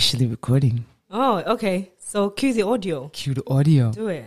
officially recording. Oh, okay. So cue the audio. Cue the audio. Do it.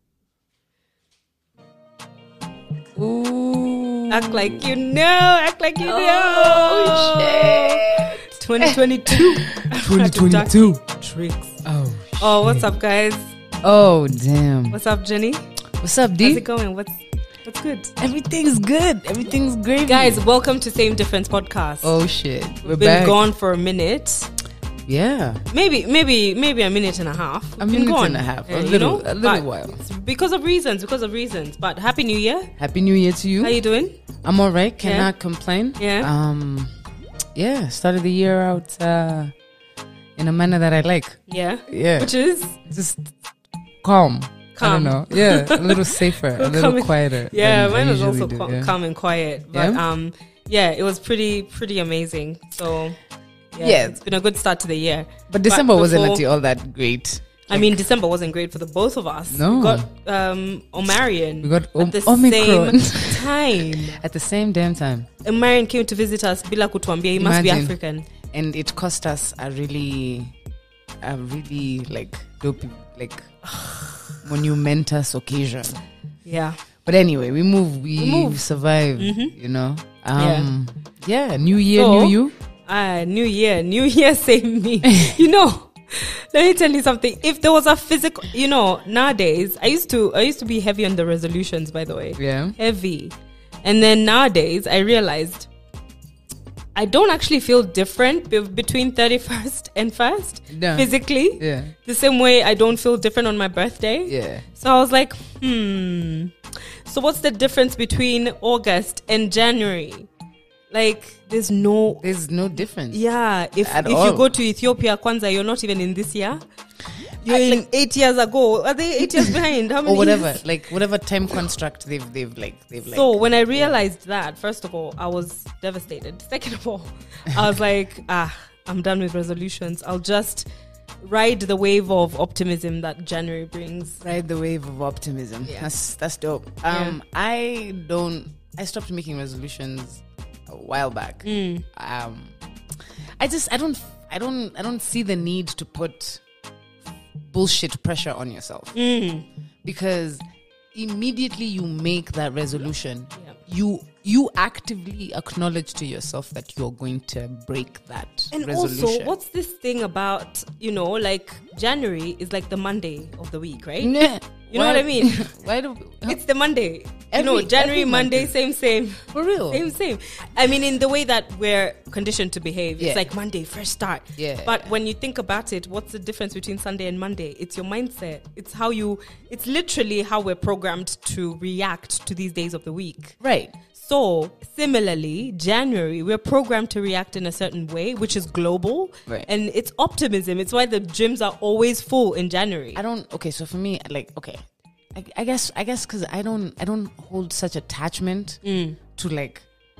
Ooh. Act like you know. Act like you know. Oh, shit. 2022. 2022. Tricks. Oh, Oh, what's up, guys? Oh, damn. What's up, Jenny? What's up, D? How's it going? What's good? Everything's good. Everything's great. Guys, welcome to Same Difference Podcast. Oh, shit. We've back. been gone for a minute. Yeah. Maybe a minute and a half. A minute and a half. A little while. Because of reasons. But Happy New Year. Happy New Year to you. How you doing? I'm all right. Cannot complain. Yeah. Yeah. Started the year out in a manner that I like. Yeah. Yeah. Which is? Just calm. I don't know. Yeah. A little safer. A little quieter. Yeah. Mine was also calm and quiet. But yeah, it was pretty amazing. So yeah, it's been a good start to the year. But December wasn't actually all that great. I mean, December wasn't great for the both of us. No. We got Omarion. We got at the Omicron. same time. At the same damn time. Omarion came to visit us. Bila kutuambia, he must be African. And it cost us a really like dope, like monumentous occasion. Yeah. But anyway, we survived, you know. Yeah, new year, new you. New year, same me. You know, let me tell you something. If there was a physical, you know, nowadays, I used to be heavy on the resolutions, by the way. Yeah. Heavy. And then nowadays, I realized I don't actually feel different between 31st and 1st physically. Yeah. The same way I don't feel different on my birthday. Yeah. So I was like, so what's the difference between August and January? Like, there's no difference. Yeah. If you go to Ethiopia, Kwanzaa, you're not even in this year. You're in 8 years ago. Are they 8 years behind? How many or whatever. years? Like whatever time construct they've So when I realized that, first of all, I was devastated. Second of all, I was like, I'm done with resolutions. I'll just ride the wave of optimism that January brings. Ride the wave of optimism. Yeah. That's dope. I stopped making resolutions a while back. I don't see the need to put bullshit pressure on yourself, because immediately you make that resolution, you actively acknowledge to yourself that you're going to break that resolution. Also, what's this thing about, you know, like January is like the Monday of the week, right? Yeah. You know what I mean? It's the Monday. January, Monday, same. For real. Same. I mean, in the way that we're conditioned to behave, it's like Monday, fresh start. Yeah. But when you think about it, what's the difference between Sunday and Monday? It's your mindset. It's literally how we're programmed to react to these days of the week. Right. So, similarly, January, we're programmed to react in a certain way, which is global. Right. And it's optimism. It's why the gyms are always full in January. So for me, I guess because I don't hold such attachment to like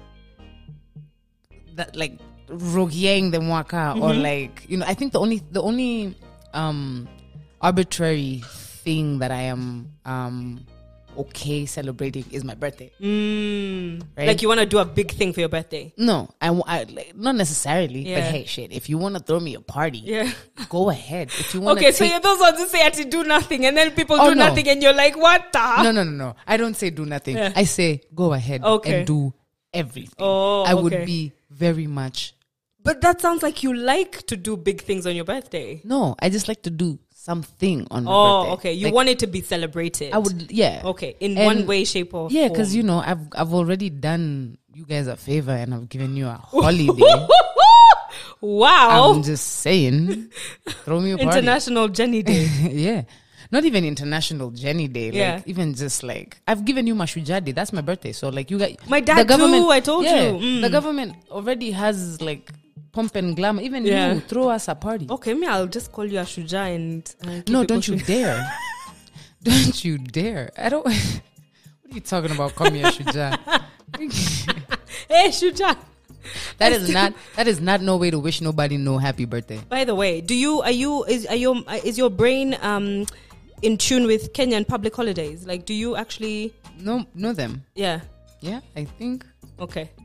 that, like Rogieng the Mwaka or like, you know, I think the only arbitrary thing that I am okay celebrating is my birthday. Right? Like you want to do a big thing for your birthday? No, I like, not necessarily. But hey, shit, if you want to throw me a party, go ahead. If you want, so you're those ones who say to do nothing, and then people do nothing, and you're like, what the? No. I don't say do nothing. Yeah. I say go ahead and do everything. I would be very much. But that sounds like you like to do big things on your birthday. No, I just like to do something on my birthday. Oh, okay. You want it to be celebrated. I would, yeah. Okay, in one way, shape, or form. Because, you know, I've already done you guys a favor and I've given you a holiday. Wow. I'm just saying. Throw me a party. International Jenny Day. Yeah. Not even International Jenny Day. Like, even just like, I've given you Mashujaa Day. That's my birthday. So, like, you guys. My dad too, I told you. The government already has, like, pomp and glamour. Even you, throw us a party. Okay, I'll just call you a Shujaa and no, don't you dare. Don't you dare. I don't. What are you talking about? Call me a Shujaa. Hey, Shujaa. That is not no way to wish nobody no happy birthday. By the way, is your brain in tune with Kenyan public holidays? Like, do you actually know them? Yeah, I think. Okay.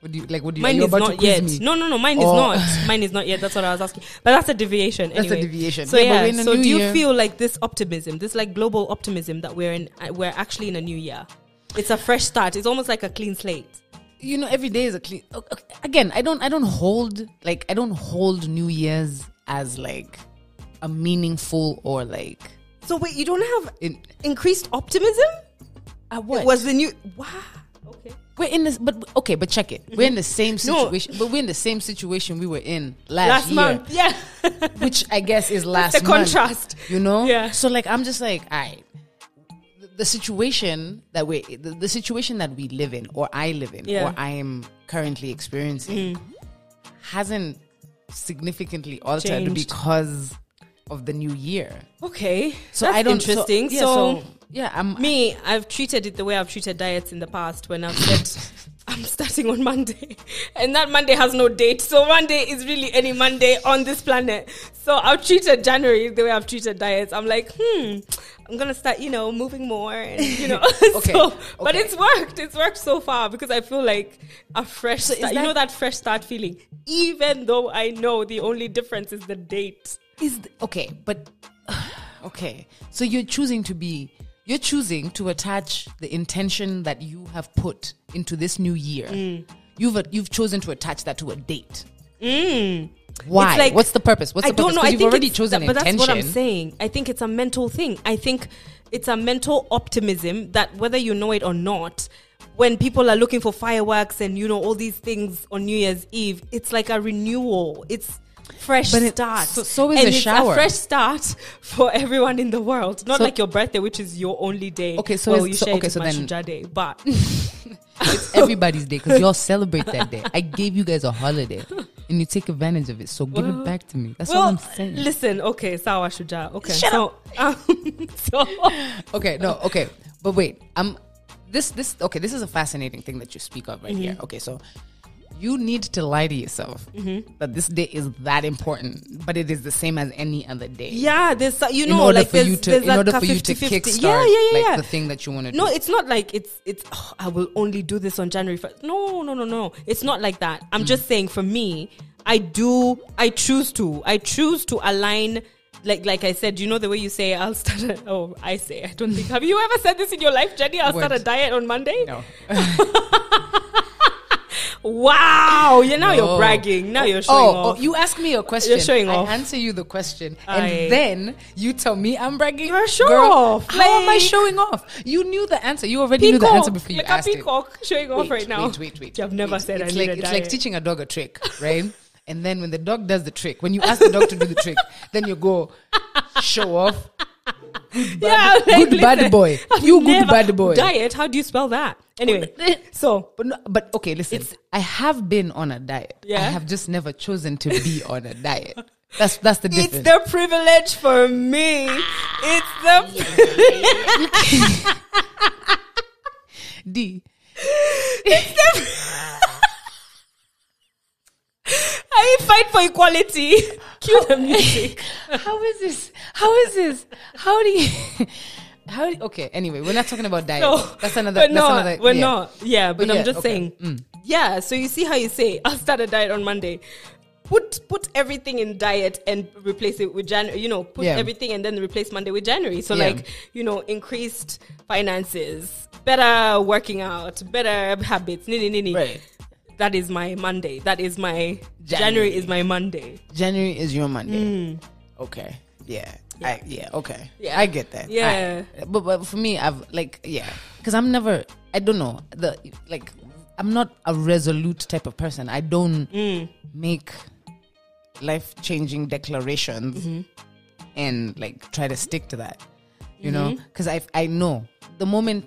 What do you? Mine are you is about to not quiz yet. me? No, mine is not. Mine is not yet. That's what I was asking. But that's a deviation. That's anyway. a deviation. So but yeah. we're in a So new do you year. feel like this optimism, this like global optimism that we're in? We're actually in a new year. It's a fresh start. It's almost like a clean slate. Every day is a clean. Okay. Again, I don't hold New Year's as like a meaningful or like. So wait, you don't have increased optimism? What? It was the new. Wow. Okay. We're in this, but check it. We're in the same situation, but we're in the same situation we were in last year, month. Yeah. which I guess is last the month. contrast. Yeah. So like, I'm just like, all right, the situation that the situation that we live in, or I live in, or I am currently experiencing, hasn't significantly altered Changed. because of the new year. Okay. So That's I don't interesting. I've treated it the way I've treated diets in the past when I've said I'm starting on Monday and that Monday has no date. So Monday is really any Monday on this planet. So I've treated January the way I've treated diets. I'm like, I'm going to start, moving more and, Okay. But it's worked. It's worked so far because I feel like a fresh start. That fresh start feeling, even though I know the only difference is the date. Okay. So you're choosing to attach the intention that you have put into this new year. You've chosen to attach that to a date. Why? Like, what's the purpose? What's the purpose? Because you've already chosen but intention. That's what I'm saying. I think it's a mental thing. I think it's a mental optimism that whether you know it or not, when people are looking for fireworks and all these things on New Year's Eve, it's like a renewal. It's fresh start. So is a shower. It's a fresh start for everyone in the world. Not like your birthday, which is your only day. Okay, so you share it with Mashuja Day, but it's everybody's day because y'all celebrate that day. I gave you guys a holiday and you take advantage of it. So give it back to me. That's what I'm saying. Listen, okay, Sawa Shuja. Okay, Shut up. Okay, no, okay, but wait. This is a fascinating thing that you speak of right here. Okay, so you need to lie to yourself that this day is that important, but it is the same as any other day. Yeah, there's in order for you to kickstart the thing that you want to do. No, it's not like it's I will only do this on January 1st. No. It's not like that. I'm just saying for me, I choose to align. Like I said, the way you say I don't think. Have you ever said this in your life, Jenny? I'll start a diet on Monday? No. Wow, you're bragging. Now you're showing off. Oh, you ask me a question. You're showing off. I answer you the question. And then you tell me I'm bragging. You're showing off. How am I showing off? You knew the answer. You already knew the answer before you asked it. Peacock showing off right now. Wait. You've never said I need a diet. It's like teaching a dog a trick, right? And then when the dog does the trick, when you ask the dog to do the trick, then you go show off. Good bad boy. Good bad boy. Diet, how do you spell that? Anyway, but okay, listen. I have been on a diet. Yeah. I have just never chosen to be on a diet. That's the difference. It's the privilege for me. It's the D. I fight for equality. Cue the music. How is this? Okay, anyway, we're not talking about diet. No, that's another. We're not. Yeah, but I'm just saying. Mm. Yeah, so you see how you say, I'll start a diet on Monday. Put everything in diet and replace it with January. Put everything and then replace Monday with January. So increased finances, better working out, better habits. Right. That is my Monday. That is my January is my Monday. January is your Monday. Okay. Yeah. Okay. Yeah. I get that. Yeah. But for me, because I'm never. I don't know I'm not a resolute type of person. I don't make life-changing declarations and try to stick to that. You know, because I know the moment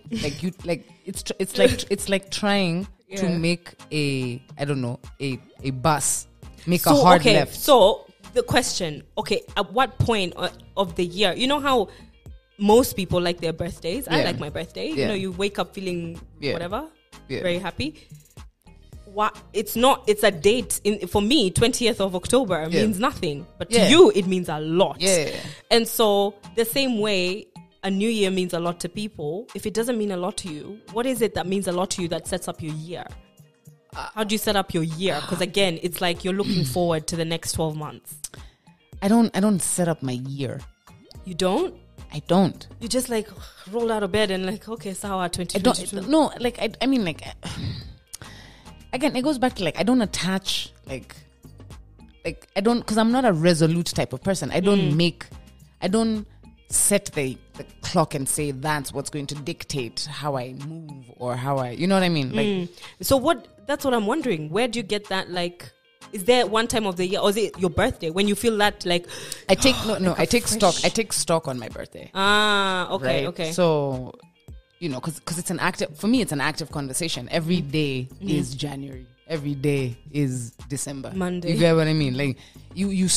it's like trying to make a bus make a hard left. So the question, at what point of the year, how most people like their birthdays? I like my birthday. Yeah. You wake up feeling whatever, very happy. It's a date. For me, 20th of October means nothing, but to you it means a lot. And so the same way a new year means a lot to people, if it doesn't mean a lot to you, what is it that means a lot to you that sets up your year? How do you set up your year? Because again, it's like you're looking forward to the next 12 months. I don't set up my year. You don't? I don't. You just like roll out of bed and like, okay, Sawa 2022. No, like I mean, like again, it goes back to like I don't attach like I don't, because I'm not a resolute type of person. I don't set the clock and say that's what's going to dictate how I move or how I, you know what I mean? Like, so that's what I'm wondering. Where do you get that? Like, is there one time of the year, or is it your birthday when you feel that like? I take I take stock. I take stock on my birthday. Okay, right? okay. So, you know, because it's an active, for me, it's an active conversation. Every day is January. Every day is December. Monday. You get what I mean? Like you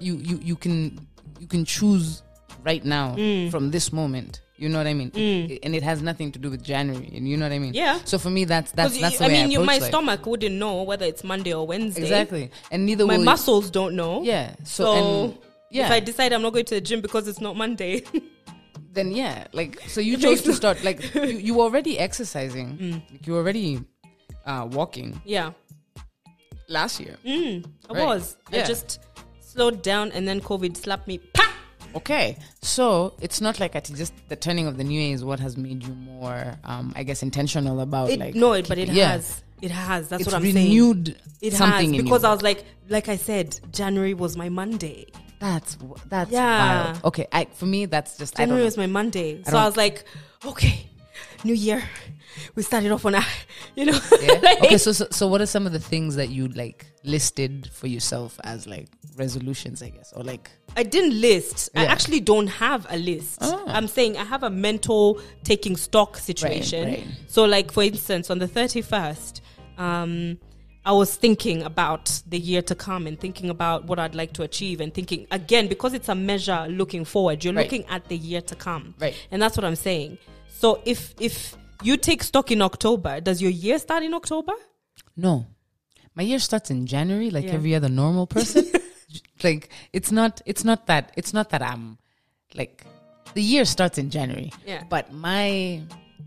can choose right now from this moment. You know what I mean? And it has nothing to do with January. And you know what I mean? Yeah. So for me, that's the way I approach my life. stomach wouldn't know whether it's Monday or Wednesday. Exactly. And neither my will muscles don't know. Yeah. So if I decide I'm not going to the gym because it's not Monday, then yeah, like, so you chose to start, like, you were already exercising. Like, you were already walking. Yeah. Last year. I Right. was. Yeah. I just slowed down and then COVID slapped me. Pa! Okay, so it's not like just the turning of the new year is what has made you more, I guess, intentional about It yeah. has. It has. That's It's what I'm saying. renewed It something has, in because you. I was like I said, January was my Monday. That's Yeah. wild. Okay, for me that's just January I don't was my Monday, so don't- I was like, okay, new year. We started off on a, know. Yeah? like- Okay, so what are some of the things that you like listed for yourself as like resolutions, I guess, or like? I didn't list. I Yeah. actually don't have a list. Oh. I'm saying I have a mental taking stock situation. Right. So, like, for instance, on the 31st, I was thinking about the year to come and thinking about what I'd like to achieve and thinking, again, because it's a measure looking forward, you're Right. looking at the year to come. Right. And that's what I'm saying. So if you take stock in October, does your year start in October? No, my year starts in January, like Yeah. every other normal person. Like it's not that I'm like, the year starts in January. Yeah. But my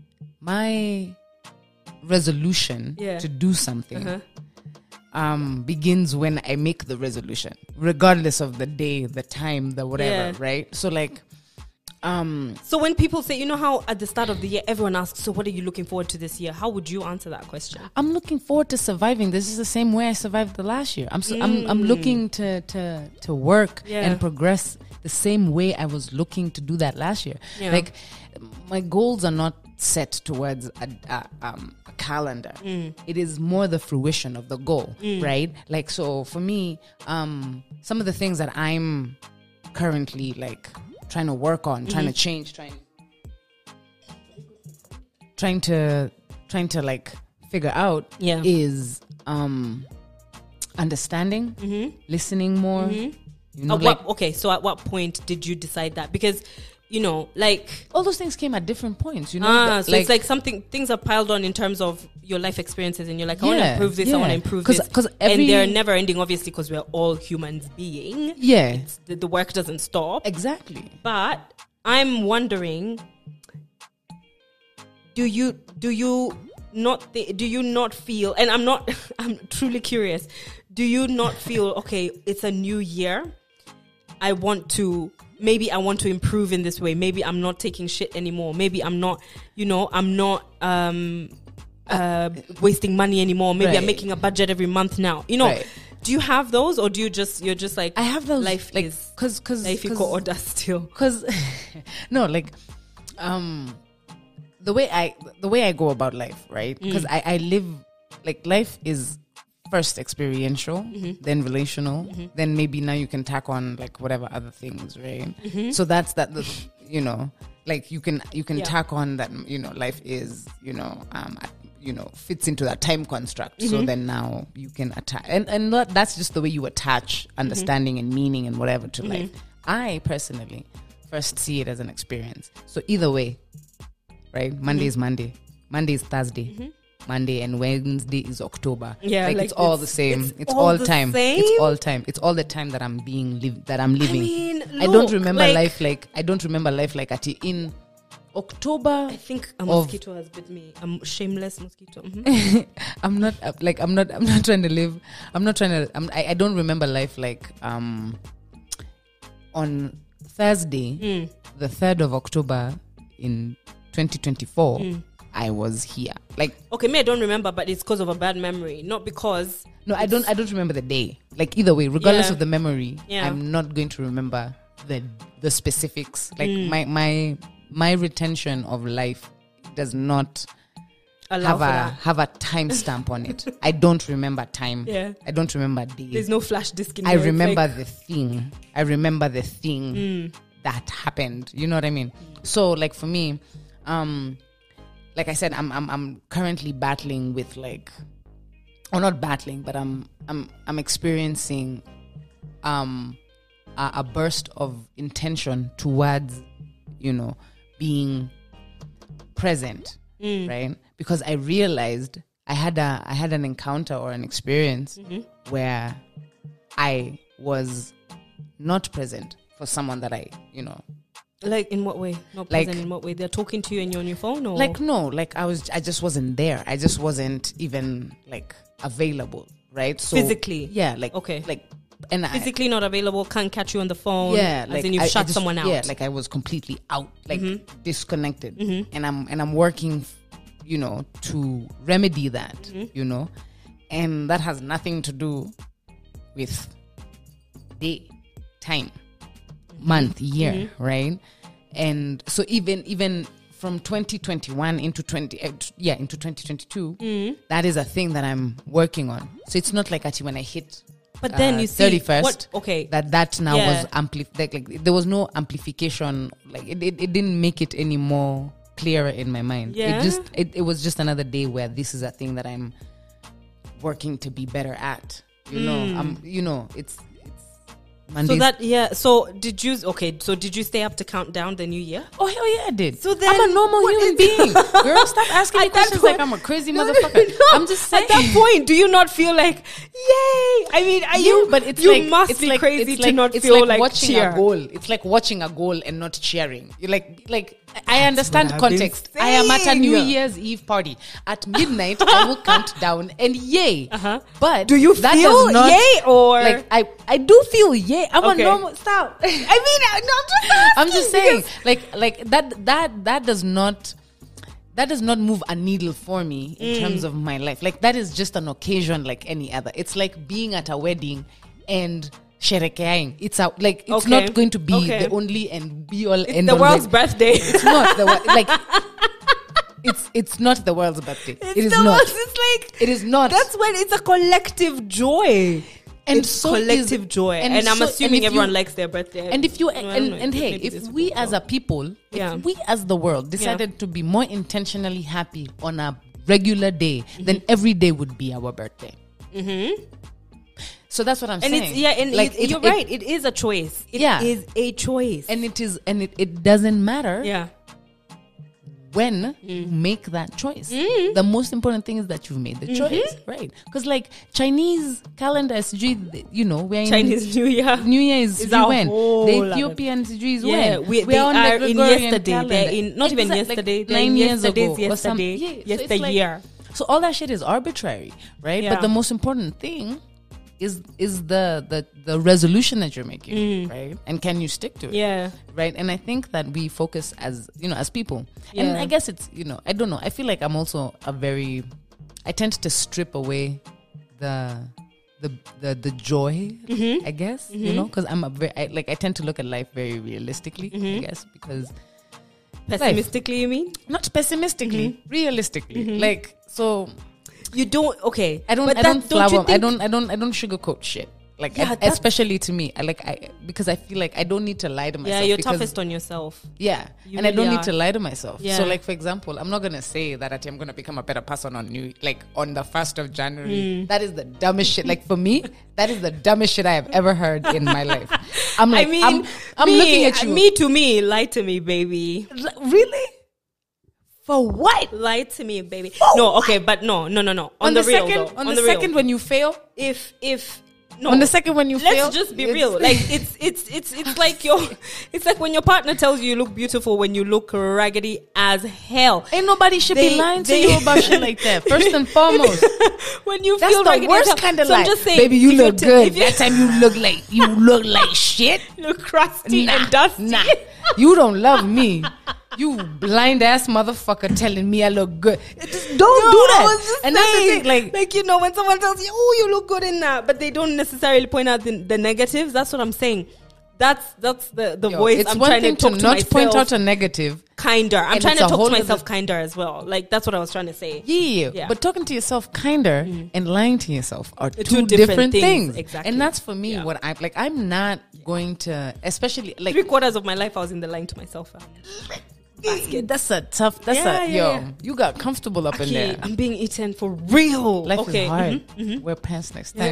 resolution Yeah. to do something Uh-huh. begins when I make the resolution, regardless of the day, the time, the whatever, Yeah. right? So like So when people say, you know how at the start of the year, everyone asks, so what are you looking forward to this year? How would you answer that question? I'm looking forward to surviving. This is the same way I survived the last year. I'm looking to work Yeah. and progress the same way I was looking to do that last year. Yeah. Like my goals are not set towards a calendar. It is more the fruition of the goal, right? Like, so for me, some of the things that I'm currently like trying to work on, trying to change, trying to like figure out Yeah. is understanding, listening more. You know, Okay, so at what point did you decide that? Because, you know, like, all those things came at different points. You know, so it's like things are piled on in terms of your life experiences, and you're like, I want to Yeah, improve this, I yeah. want to improve 'Cause- this. 'cause and every- they're never ending, obviously, because we're all humans being. yeah, The work doesn't stop. exactly. But I'm wondering, do you not feel, and I'm truly curious, do you not feel, okay, it's a new year, I want to improve in this way, maybe I'm not taking shit anymore, maybe I'm not wasting money anymore, maybe I'm Right. making a budget every month now, you know. Right. Do you have those, or you're just like, I have those life like is because life equal order still? Because no, like the way I go about life, right? Because I live, like, life is first experiential, then relational, then maybe now you can tack on like whatever other things, right? So that's you know, like you can Yeah. tack on that, you know, life is, fits into that time construct. So then now you can attach, and that's just the way you attach understanding and meaning and whatever to life. I personally first see it as an experience. So either way, right? Monday is Monday, Monday is Thursday, Monday and Wednesday is October. Yeah, like it's all the same. It's all all the time. same? It's all time. It's all the time that I'm living. I mean, I don't look, remember like- life like I don't remember life like in October. I think a mosquito has bit me. A shameless mosquito. Mm-hmm. I'm not trying to live. I don't remember life like on Thursday, the 3rd of October in 2024. I was here. Like, okay, me, I don't remember, but it's because of a bad memory, not because. No, I don't remember the day. Like, either way, regardless of the memory, I'm not going to remember the specifics. Like my retention of life does not have a timestamp on it. I don't remember time. Yeah. I don't remember days. There's no flash disk in I there. remember the thing. I remember the thing that happened. You know what I mean? So, like, for me, like I said, I'm currently battling with, like, or not battling, but I'm experiencing a burst of intention towards, you know, being present, right? Because I realized I had an encounter or an experience where I was not present for someone that I, you know. Like, in what way? Not present in what way? They're talking to you and you're on your phone, or like, no, like I just wasn't there. I just wasn't even, like, available, right? So physically, yeah, like, okay, like, and physically not available, can't catch you on the phone. Yeah, as like, in you've shut someone out. Yeah, like I was completely out, like disconnected, and I'm working, you know, to remedy that, you know, and that has nothing to do with day, time, month, year, right? And so even from 2021 into 2022, that is a thing that I'm working on. So it's not like actually when I hit. But then you see 31st, okay, that now was amplified. Like there was no amplification. Like it didn't make it any more clearer in my mind. Yeah. It was just another day where this is a thing that I'm working to be better at. You know, it's Mondays. So did you stay up to count down the new year? Oh, hell yeah, I did. So then I'm a normal human being. Girl, stop asking me questions like I'm a crazy motherfucker. No. I'm just saying. At that point, do you not feel like, yay? I mean, but it's you like, must it's be like, crazy it's to like, not it's feel like like watching cheer. a goal. It's like watching a goal and not cheering. You're like I understand context. I am at a New Year's Eve party. At midnight, I will count down and yay. But do you that feel does not, yay or like I do feel yay? I'm okay. a normal. Stop. I mean, I'm just saying, like that does not move a needle for me in terms of my life. Like that is just an occasion like any other. It's like being at a wedding and sherekeaing. It's not going to be the only and be all it's end the all. world's birthday. It's not it's not the world's birthday. It is not. It's it is not. That's when it's a collective joy. And it's so collective joy, and I'm assuming everyone likes their birthday. And if you and hey, if we as a people, if we as the world decided to be more intentionally happy on a regular day, then every day would be our birthday. So that's what I'm saying. You're right. It is a choice. It is a choice, and it doesn't matter. Yeah. When you make that choice, the most important thing is that you've made the choice, right? Because like Chinese calendar SG, you know, we're in Chinese New Year. New Year is when the Ethiopian SG is when we are on the in yesterday. They're in not even yesterday. Like 9 years ago, yesterday, yesteryear. So all that shit is arbitrary, right? Yeah. But the most important thing is the resolution that you're making, right? And can you stick to it? Yeah. Right. And I think that we focus as people. Yeah. And I guess it's, I don't know. I feel like I'm also I tend to strip away the joy, I guess, because I'm I tend to look at life very realistically, I guess, because pessimistically, you mean? Not pessimistically, realistically. Like, so you don't I don't sugarcoat shit. Like especially to me, because I feel like I don't need to lie to myself. Yeah, you're toughest on yourself. Yeah, and I don't need to lie to myself. Yeah. So, like for example, I'm not gonna say that I'm gonna become a better person on the 1st of January. That is the dumbest shit. Like for me, that is the dumbest shit I have ever heard in my life. I'm like, I'm looking at you. Lie to me, baby. Really? For what? Lie to me, baby. No, okay, but no. On the real, second, though. on the second when you fail, if No. On the second one you fail, let's just be real. Like it's like it's like when your partner tells you look beautiful when you look raggedy as hell. Ain't nobody should be lying to you about shit like that. First and foremost, when you that's feel the raggedy as worst hell. kind of So I'm lie. just saying, Baby, you if look you're good. That time you look like shit. you look crusty Nah, and dusty. nah. You don't love me. You blind ass motherfucker telling me I look good. Just don't do that. I was just And that's the saying, thing. Like, you know, when someone tells you, "Oh, you look good in that," but they don't necessarily point out the negatives. That's what I'm saying. That's the voice it's I'm one trying thing to talk to to not myself. point out a negative. Kinder. I'm and trying it's to a talk whole to myself other- kinder as well. Like that's what I was trying to say. Yeah. But talking to yourself kinder and lying to yourself are two different different things. things. Exactly. And that's for me Yeah. what I'm like. I'm not going to, especially like 3/4 of my life, I was in the lying to myself basket. That's a tough. That's Yeah, a yeah, yo. yeah. You got comfortable up in Okay, there. I'm being eaten for real. Life okay. is hard. mhm. Wear pants next time.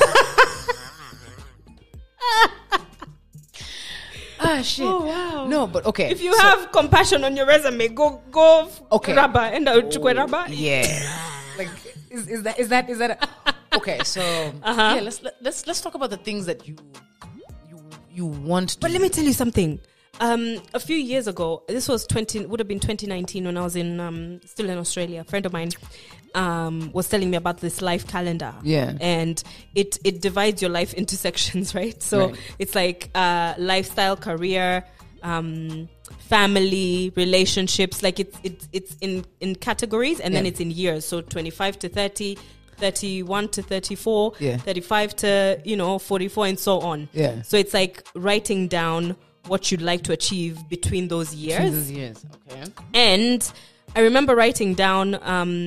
Ah shit. Oh wow. No, but okay. If you have compassion on your resume, go Okay. rubber and rubber. Yeah. Like is that okay, so yeah, let's talk about the things that you want to But let me tell you something. A few years ago, this was would have been 2019 when I was in still in Australia. A friend of mine was telling me about this life calendar. Yeah. And it divides your life into sections, right? So Right. it's like lifestyle, career, family, relationships. Like it's in categories, and then Yeah. it's in years. So 25 to 30. 31 to 34, Yeah. 35 to 44, and so on. Yeah. So it's like writing down what you'd like to achieve between those years. Okay. And I remember writing down,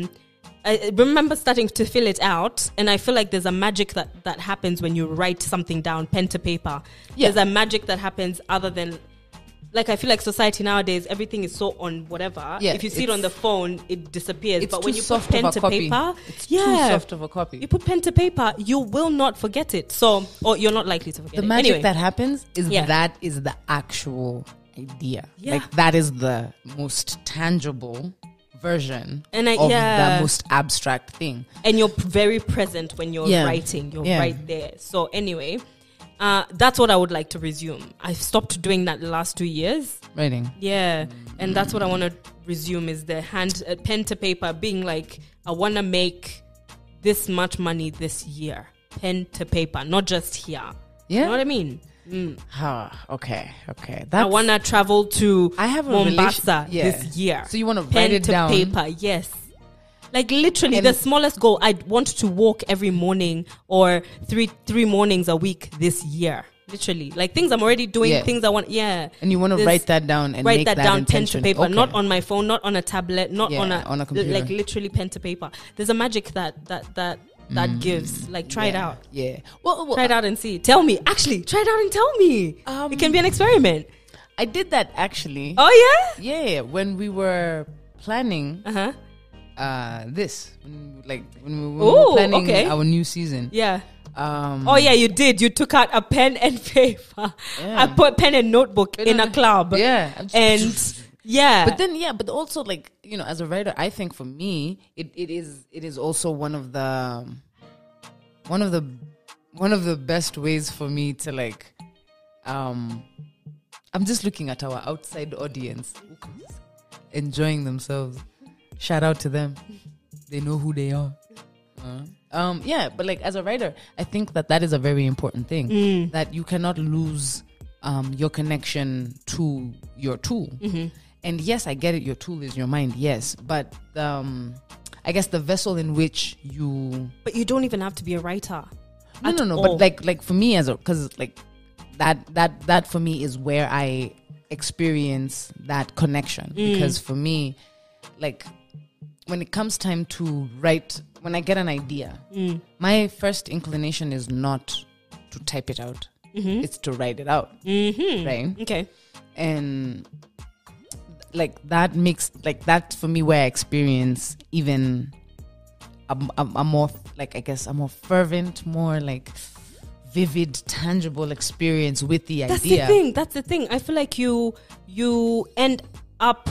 I remember starting to fill it out, and I feel like there's a magic that happens when you write something down, pen to paper. Yeah. There's a magic that happens other than, like, I feel like society nowadays, everything is so on whatever. Yeah, if you see it on the phone, it disappears. It's But too when you put soft of pen a to copy. paper, It's too soft of a copy. you put pen to paper, you will not forget it. So, or you're not likely to forget The it. magic Anyway. that happens is Yeah. that is the actual idea. Yeah. Like that is the most tangible version And of yeah. the most abstract thing. And you're very present when you're Yeah. writing. You're Yeah. right there. So anyway, that's what I would like to resume. I've stopped doing that the last 2 years. Writing. Yeah. And that's what I want to resume is the pen to paper, being like, I want to make this much money this year. Pen to paper, not just here. Yeah. You know what I mean? Okay. I want to travel to I have a Mombasa yeah. this year. So you want to Pen write it to down. paper, yes. Like literally, And- the smallest goal. I want to walk every morning or three mornings a week this year. Literally, like things I'm already doing, Yeah. things I want. Yeah, And you want to There's- write that down and write make that down, pen to intention. paper, Okay. not on my phone, not on a tablet, not Yeah, on a computer. like literally pen to paper. There's a magic that gives. Like try it Yeah. out. Yeah. Well, Try it out and see. Tell me. Actually, try it out and tell me. It can be an experiment. I did that actually. Oh yeah. Yeah, when we were planning Uh-huh. when we were Ooh, planning okay. our new season. Yeah. Um, Oh yeah, you did. You took out a pen and paper. Yeah. I put pen and notebook in a club. Yeah. And yeah. But then but also like, as a writer, I think for me it is also one of the best ways for me to like I'm just looking at our outside audience enjoying themselves. Shout out to them. They know who they are. Yeah, but like as a writer, I think that is a very important thing, that you cannot lose your connection to your tool. Mm-hmm. And yes, I get it. Your tool is your mind. Yes, but I guess the vessel in which you. But you don't even have to be a writer. No. But like for me because like that for me is where I experience that connection, because for me, like when it comes time to write, when I get an idea, my first inclination is not to type it out. It's to write it out. Right? Okay. And like that makes like that for me where I experience even a more like I guess a more fervent, more like vivid, tangible experience with the idea. That's the thing. I feel like you end up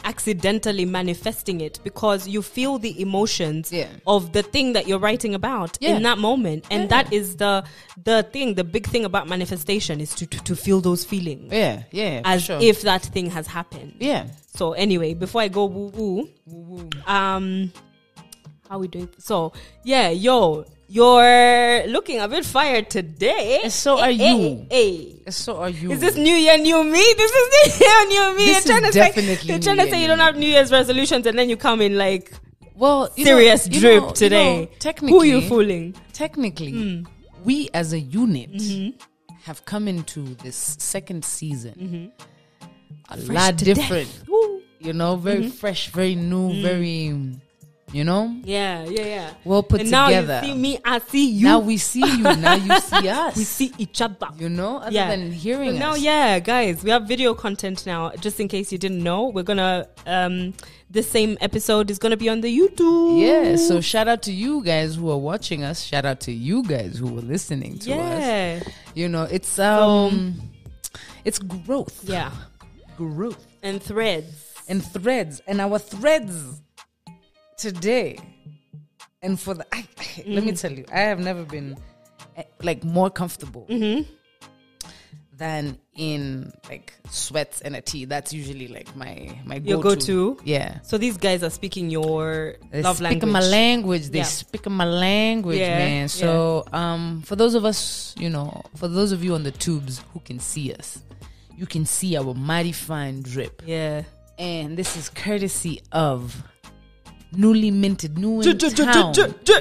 accidentally manifesting it because you feel the emotions Yeah. of the thing that you're writing about in that moment. And that is the big thing about manifestation is to feel those feelings. Yeah. As sure. if that thing has happened. Yeah. So anyway, before I go woo-woo, how are we doing? So, yeah, you're looking a bit fired today. And so are you. Hey. So are you. Is this New Year, New Me? This is New Year, New Me. This is definitely You're trying to say you don't have New Year's resolutions and then you come in like serious drip today. Technically, who are you fooling? Technically, we as a unit have come into this second season a Fresh lot to different. death. Woo. Very fresh, very new, very, Yeah. well put And now together. you see me, I see you. Now we see you. Now you see us. we see each other. Other than hearing Now, us. guys, we have video content now. Just in case you didn't know, we're gonna this same episode is gonna be on the YouTube. Yeah, so shout out to you guys who are watching us. Shout out to you guys who are listening to us. It's growth. Yeah. Growth. And threads. And our threads today. And for the let me tell you, I have never been like more comfortable than in like sweats and a tee. That's usually like my go-to. Your go-to? Yeah. So these guys are speaking your love language. Speaking my language. They speaking my language, man. So for those of us, for those of you on the tubes who can see us, you can see our mighty fine drip. Yeah. And this is courtesy of newly minted, new in town.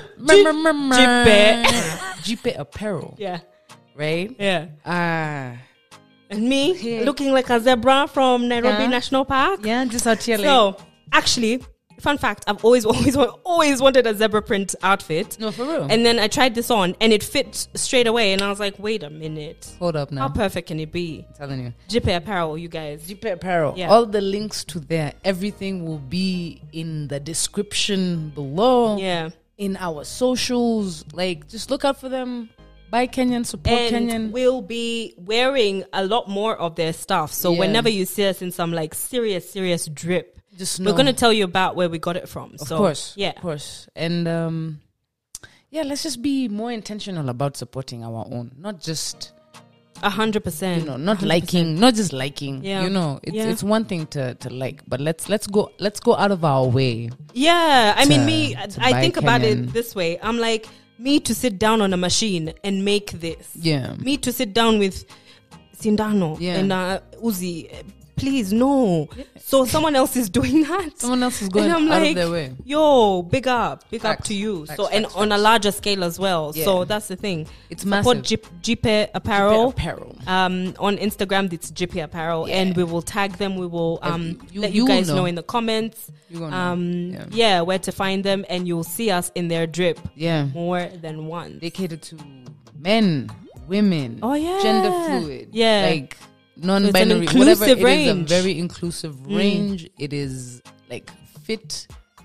Jipe Apparel. Yeah. Right? Yeah. And me looking like a zebra from Nairobi National Park. Yeah, just out here. So, actually, fun fact, I've always wanted a zebra print outfit. No, for real. And then I tried this on and it fit straight away. And I was like, wait a minute. Hold up now. How perfect can it be? I'm telling you. Jipe Apparel, you guys. Jipe Apparel. Yeah. All the links to there, everything will be in the description below. Yeah. In our socials. Like, just look out for them. Buy Kenyan, support Kenyan. And we'll be wearing a lot more of their stuff. So whenever you see us in some like serious drip, just know. we're going to tell you about where we got it from. Of course. Yeah. Of course. And let's just be more intentional about supporting our own. Not just 100%. not 100%. liking, not just liking. Yeah. It's one thing to like, but let's go out of our way. Yeah. I mean, I think about Kenyan. it this way. I'm like, me to sit down on a machine and make this. Yeah. Me to sit down with Sindano and Uzi. Please, no. Yeah. So someone else is doing that. Someone else is going out of their way. Yo, big up to you. Facts, so and facts, on a larger scale as well. Yeah. So that's the thing. It's support massive. Jipe Apparel. Jipe Apparel. On Instagram, it's Jipe Apparel, and we will tag them. We will let you guys know in the comments. Where to find them, and you'll see us in their drip. Yeah, more than once. They cater to men, women. Oh yeah, gender fluid. Yeah, like non-binary, whatever. Range. It is a very inclusive range. It is like fit.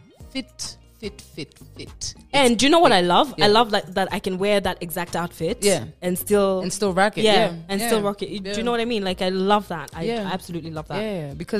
And do you know what I love? I love that I can wear that exact outfit. And still rock it. Still rock it. Do you know what I mean? Like I love that. I absolutely love that. Yeah, because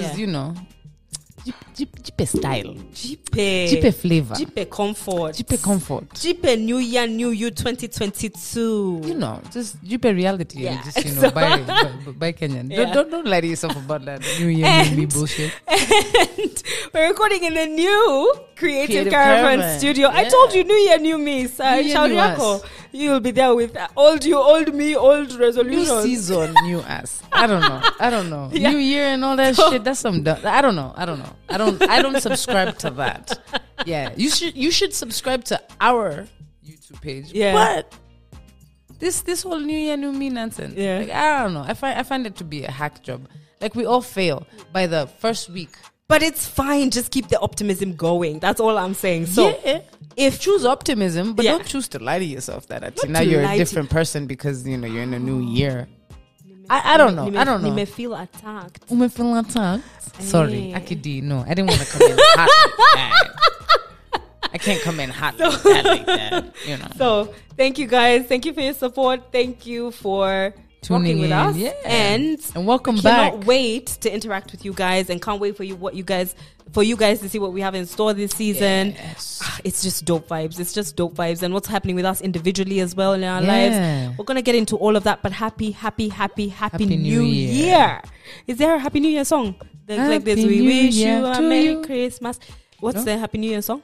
Jipe style, Jipe flavor, Jipe comfort, Jipe New Year, New You 2022. Just Jipe reality. Yeah. Just buy Kenyan. Yeah. Don't lie to yourself about that New Year, New Me bullshit. And we're recording in the new Creative Caravan studio. Yeah. I told you, New Year, New Me. You'll be there with old you, old me, old resolutions. New season, new us. I don't know. Yeah. New year and all that shit. That's some. I don't know. I don't subscribe to that. Yeah, you should subscribe to our YouTube page. Yeah, but this whole New Year, New Me nonsense. Yeah, like, I don't know. I find it to be a hack job. Like we all fail by the first week. But it's fine. Just keep the optimism going. That's all I'm saying. So if choose optimism, but don't choose to lie to yourself that now you're a different person because you're in a new year. I don't know. You may feel attacked. Sorry, Akidi. No, I didn't want to come in hot like that. I can't come in hot like that. So thank you guys. Thank you for your support. Thank you for rocking with us. Yeah. And welcome we back. Cannot wait to interact with you guys, and can't wait for you guys to see what we have in store this season. Yes. It's just dope vibes. It's just dope vibes, and what's happening with us individually as well in our lives. We're gonna get into all of that, but happy New Year. Is there a Happy New Year song? Like this, we wish you a Merry Christmas. What's the Happy New Year song?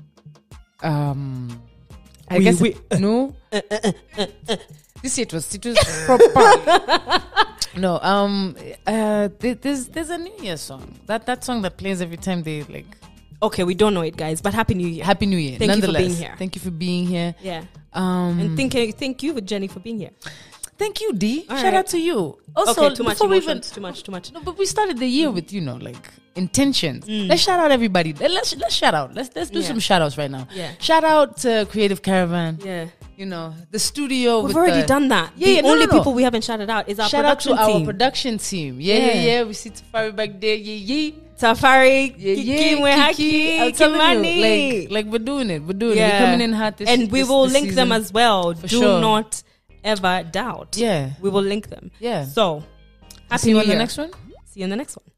I guess no. This year it was proper. No, there's a New Year song. That song that plays every time they like. Okay, we don't know it, guys, but Happy New Year. Happy New Year. Thank you for being here. Thank you for being here. Yeah. And thank you, Jenny, for being here. Thank you, D. All Shout right. out to you. Also, Okay, too much before we emotions. Too much. No, but we started the year with like intentions. Let's shout out everybody. Let's shout out. Let's do some shout outs right now. Yeah. Shout out to Creative Caravan. Yeah. The studio. We've already done that. Yeah, the only people we haven't shouted out is our shout out production to team. our production team. Yeah. We see Tafari back there. Yeah. Safari, Kiki, Mwehaki, I'm telling Kimani. you, like we're doing it. We're coming in hot this and we will link them as well. For Do sure. not ever doubt. Yeah. We will link them. Yeah. So, See happy you New on the Year. next one. See you in the next one.